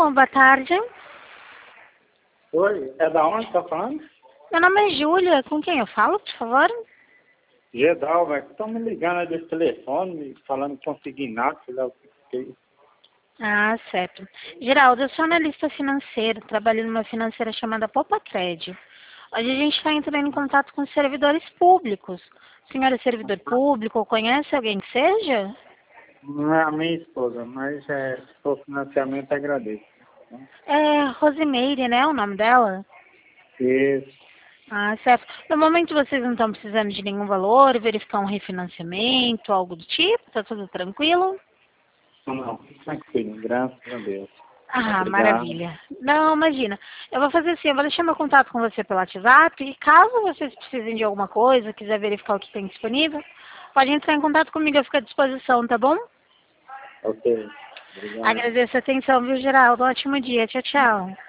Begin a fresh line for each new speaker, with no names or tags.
Alô, boa tarde.
Oi, é da onde tá falando?
Meu nome é Júlia. Com quem eu falo, por favor?
Gedal, velho. Estão me ligando aí desse telefone, falando consignato, sei lá o que é isso.
Ah, certo. Geraldo, eu sou analista financeiro, trabalho numa financeira chamada Popacred. Hoje a gente está entrando em contato com servidores públicos. O senhor é servidor público ou conhece alguém que seja?
Não é a minha esposa, mas se for financiamento, agradeço.
É Rosimeire, né, o nome dela?
Isso.
Ah, certo. No momento vocês não estão precisando de nenhum valor, verificar um refinanciamento, algo do tipo? Tá tudo tranquilo?
Não, tranquilo, graças a Deus.
Ah,
Obrigado.
maravilha. Não, imagina. Eu vou fazer assim, eu vou deixar meu contato com você pelo WhatsApp e caso vocês precisem de alguma coisa, quiser verificar o que tem disponível, pode entrar em contato comigo, eu fico à disposição, tá bom?
Ok, obrigado.
Agradeço a atenção, viu, Geraldo? Ótimo dia. Tchau, tchau.